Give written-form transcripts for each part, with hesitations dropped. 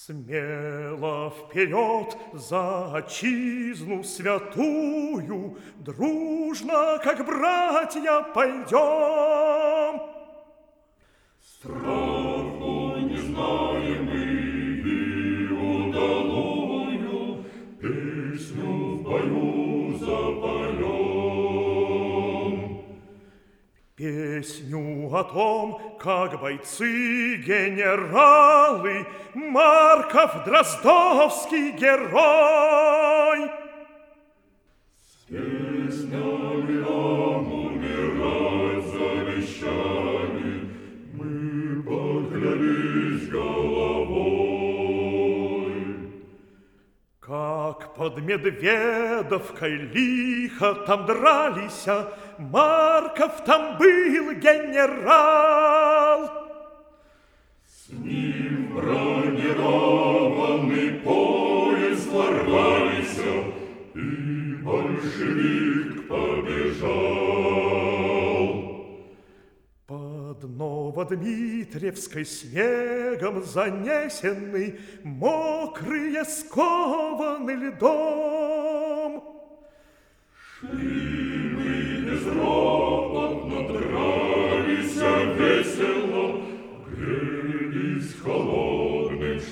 Смело вперед за отчизну святую, дружно, как братья, пойдем. Страху не знаем мы и удалую песню в бою запоем. Песню о том, как бойцы-генералы, Марков Дроздовский герой. С песнями нам умирать завещали, мы поклялись головой. Как под Медведовкой лихо там дрались, Марков там был генерал. С ним бронированный поезд ворвались, и большевик побежал. Под Новодмитриевской снегом занесенный, мокрые скованы льдом. Шли мы безропотно, дрались весело, грелись холодным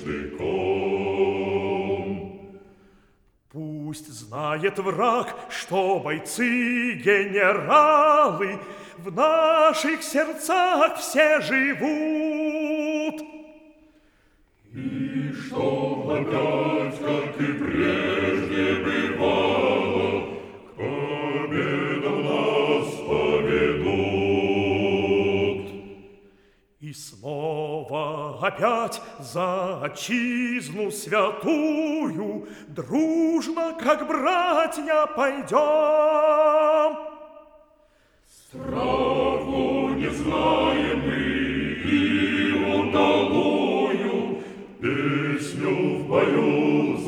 штыком. Пусть знает враг, что бойцы-генералы в наших сердцах все живут. И что опять, как и прежде бывало, к победам нас поведут. И снова опять за отчизну святую дружно, как братья, пойдем. Страху не знаем мы и удалую песню в бою